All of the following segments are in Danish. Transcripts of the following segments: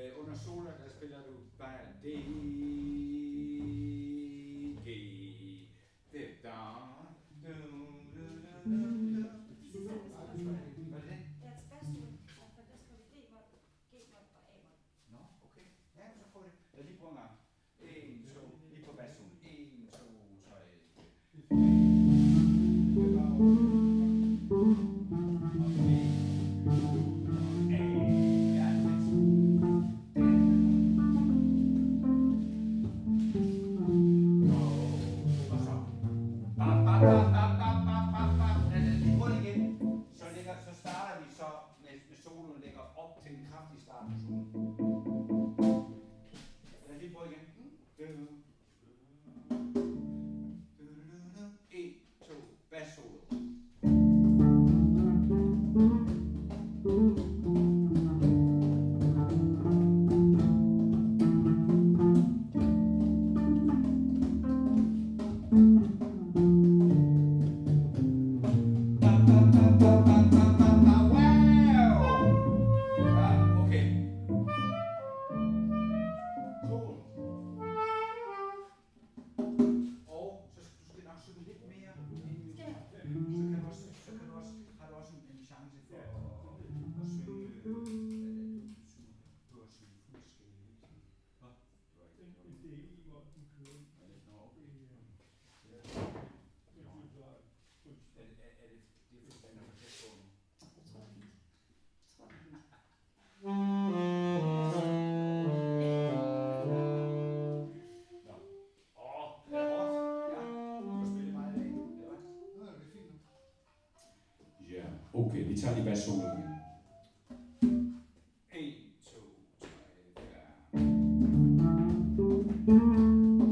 Under sola, der spiller du bare D, G, D, da, du, hvad er det? Ja, et basssolo. For der skal vi D-mol, G-mol og A-mol. Nå, okay. Ja, så prøv det. Jeg lige prøver en gang. 1, 2, lige på bassolen. 1, 2, 3, 4. Så starter vi så med soloen lægger op til en kraftig start på soloen. Lad os lige prøve igen. 1, 2, bassolo. Okay, vi tager lige bassolo igen. 1, 2, 3, 4.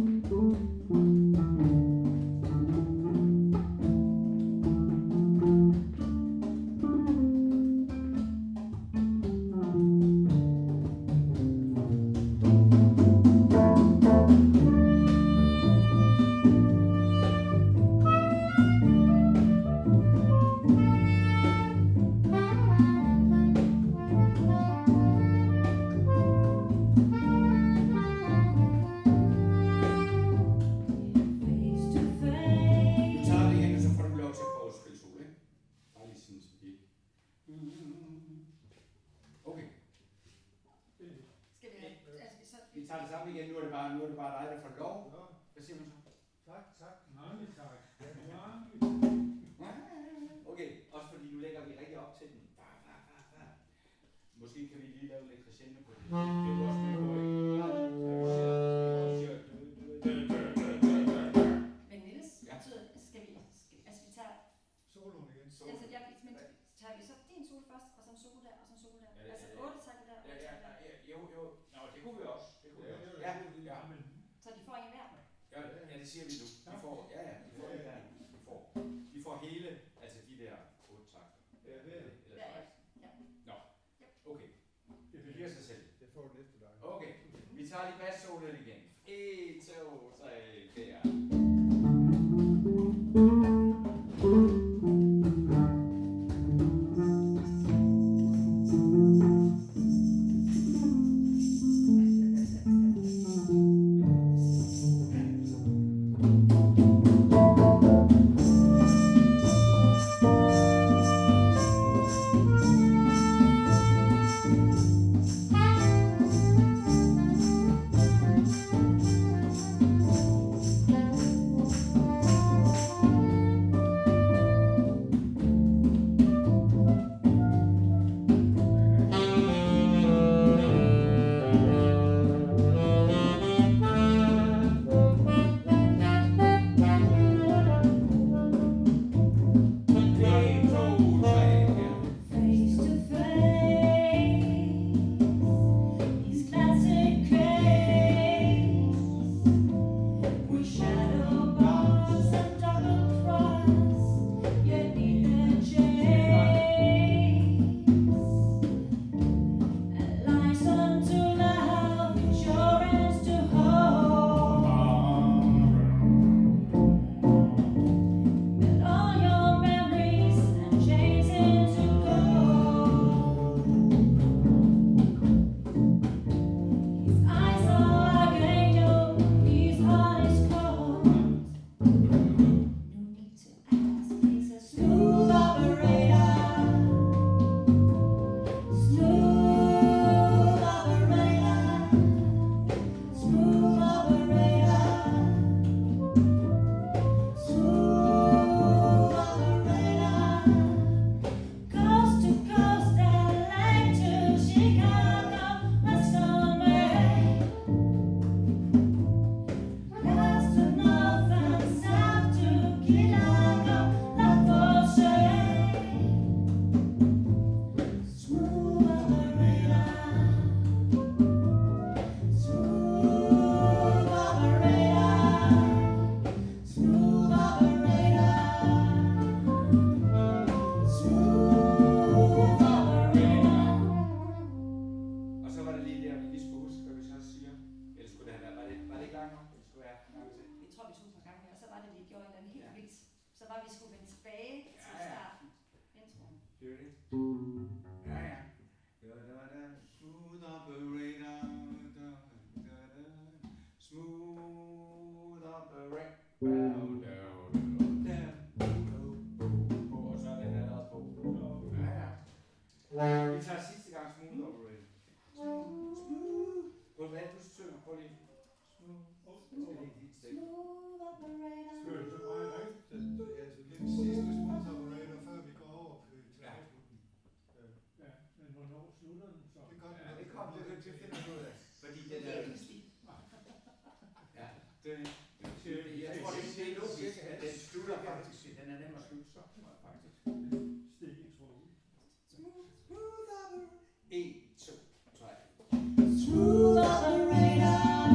Vi tager det sammen igen. Nu er det bare dig, der får lov. Hvad siger man så? Tak. Mange tak. Okay, også fordi nu lægger vi rigtig op til den. Måske kan vi lige lave lidt crescendo på det. Det er også med på, ikke? Men Niels, betyder, skal vi tager Soloen igen. Altså, men tager vi så din solo først, og så en solo der, og så en solo der? Altså 8 takter der, og 8 takter der. Jo. Nå, det kunne vi også. Ja. Så de får en hver? Ja, det siger vi nu. De får hele, altså de der 8 takter. Ja, det er det. Nå, okay. Det giver sig selv. Det får du næste gang. Okay, vi tager lige bassoloen igen. 1, 2, 3, 4. Ja, ja. Smooth operator. Smooth operator. Og så er den her også på. Ja, ja. Vi tager sidste gang smooth operator. Smooth. Hvor hvad du synger? Prøv lige. Smooth. Smooth operator. Skal du så bare rigtigt? Altså, det er den sidste smooth operator, før vi går over til afslutningen. Ja, men hvornår slutter den så? Det gør den. Ja, det kom det finder du ud af. Fordi den er... Ja, det... Jeg tror, det er logisk, at den slutter faktisk. Den er nem at slutte så, faktisk. Stik i tråden. Smooth. 1, 2, 3. Smooth operator.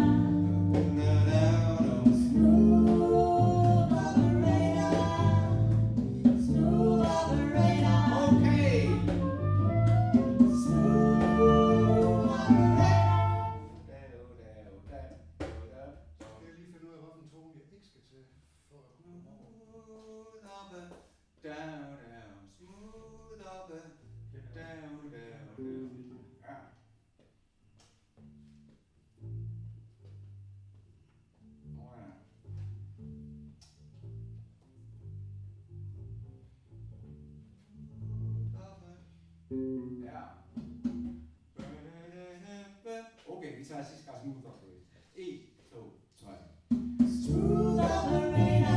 Okay, vi tager sidste gang smooth operator. 1, 2, 3. Smooth operator.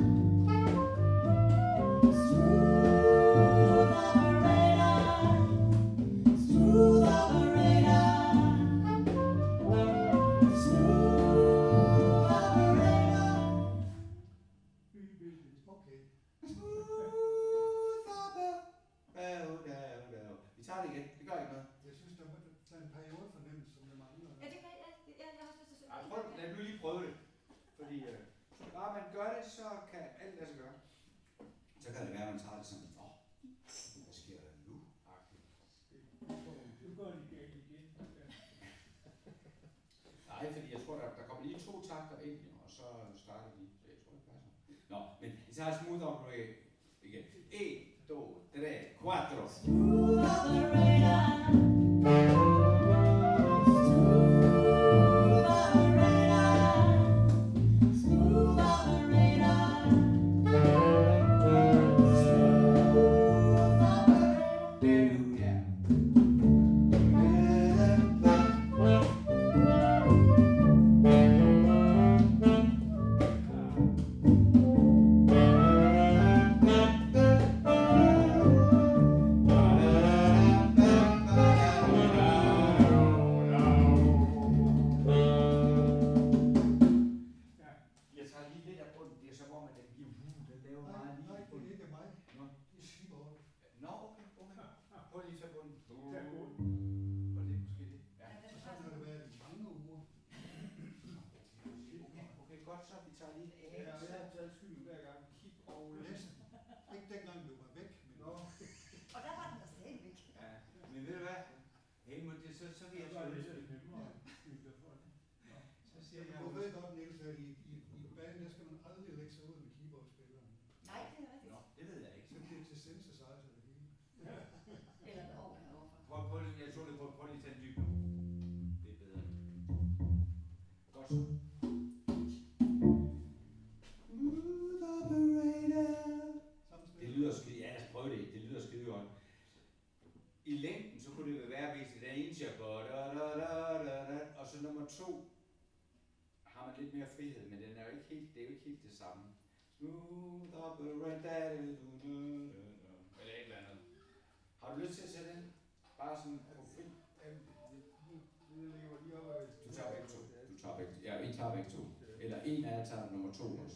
Smooth operator. Smooth operator. Smooth operator. Okay. Vi tager det igen. Det gør ikke noget. Jeg synes, der er en periodefornemmelse, som jeg mangler. Ja, det kan jeg. Jeg har også lyst til at Ej, prøv, lad nu lige prøve det. Fordi bare man gør det, så kan alt lade sig gøre. Så kan det være, at man tager det sådan, hvad sker der nu? Nu går det galt igen. Nej, fordi jeg tror, der kommer lige 2 takter ind, og så starter vi. Så jeg tror, det passer. Nå, men vi tager smooth operator igen. 1, 2, 3, 4. Smooth operator. Lidt mere frihed, men den er jo ikke helt, det er jo ikke helt det samme. Smooth operator, eller et eller andet. Har du lyst til at sætte den? Bare sådan på fri? Du tager begge to. Du tager begge, ja, I tager begge to. Eller en af jer tager nummer 2 også.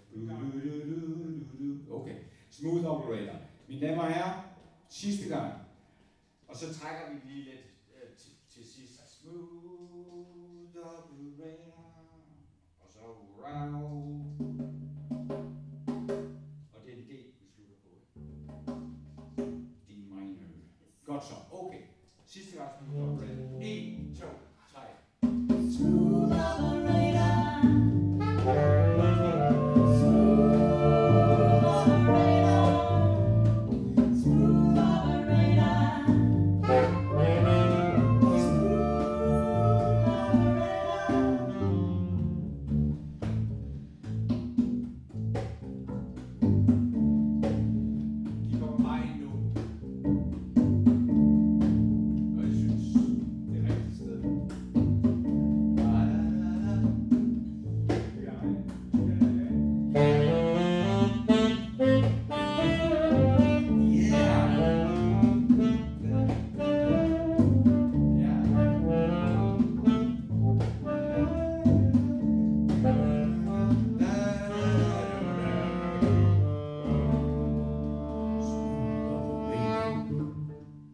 Okay. Smooth operator. Mine damer og herrer, sidste gang. Og så trækker vi lige lidt.